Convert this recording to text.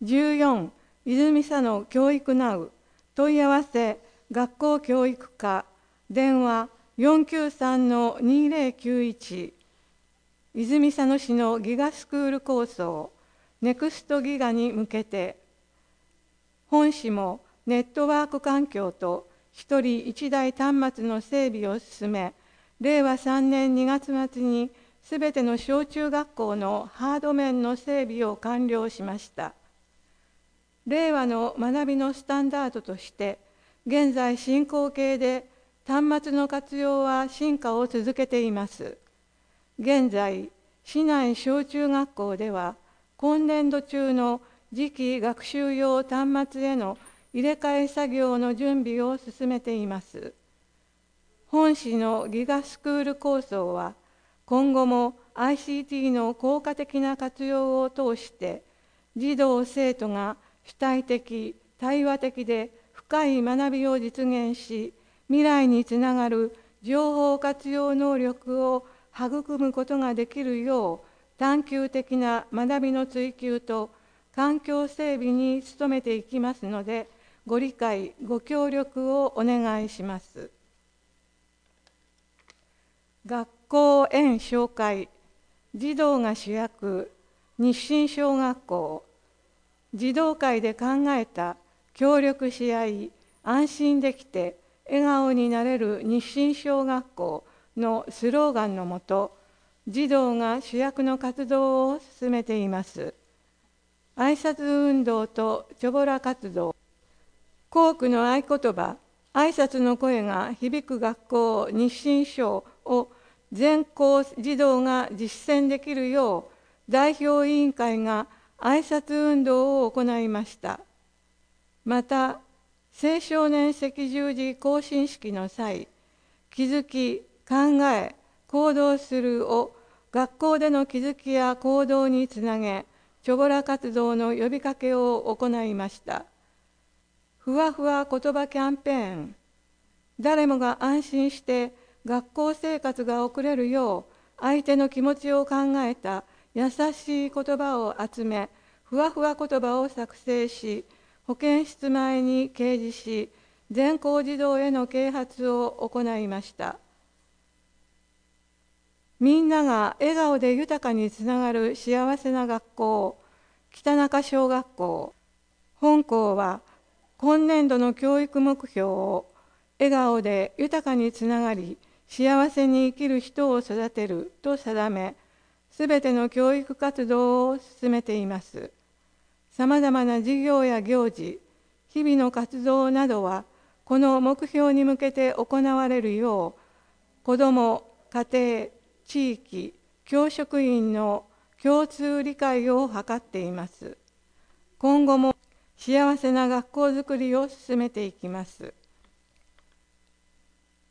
14、泉佐野教育ナウ、問い合わせ、学校教育課、電話493-2091、泉佐野市のギガスクール構想、ネクストギガに向けて、本市もネットワーク環境と一人一台端末の整備を進め、令和3年2月末にすべての小中学校のハード面の整備を完了しました。令和の学びのスタンダードとして、現在進行形で端末の活用は進化を続けています。現在、市内小中学校では、今年度中の次期学習用端末への入れ替え作業の準備を進めています。本市のギガスクール構想は、今後も ICT の効果的な活用を通して、児童・生徒が主体的、対話的で深い学びを実現し、未来につながる情報活用能力を育むことができるよう、探究的な学びの追求と環境整備に努めていきますので、ご理解、ご協力をお願いします。学校園紹介、児童が主役、日清小学校、児童会で考えた協力し合い、安心できて笑顔になれる日清小学校のスローガンのもと、児童が主役の活動を進めています。挨拶運動とチョボラ活動、校区の合言葉、挨拶の声が響く学校日清小を全校児童が実践できるよう、代表委員会が挨拶運動を行いました。また、青少年赤十字行進式の際、気づき、考え、行動するを学校での気づきや行動につなげ、チョボラ活動の呼びかけを行いました。ふわふわ言葉キャンペーン、誰もが安心して学校生活が送れるよう、相手の気持ちを考えた優しい言葉を集め、ふわふわ言葉を作成し、保健室前に掲示し、全校児童への啓発を行いました。みんなが笑顔で豊かにつながる幸せな学校、北中小学校。本校は今年度の教育目標を笑顔で豊かにつながり、幸せに生きる人を育てると定め、すべての教育活動を進めています。さまざまな事業や行事、日々の活動などは、この目標に向けて行われるよう、子ども、家庭、地域、教職員の共通理解を図っています。今後も幸せな学校づくりを進めていきます。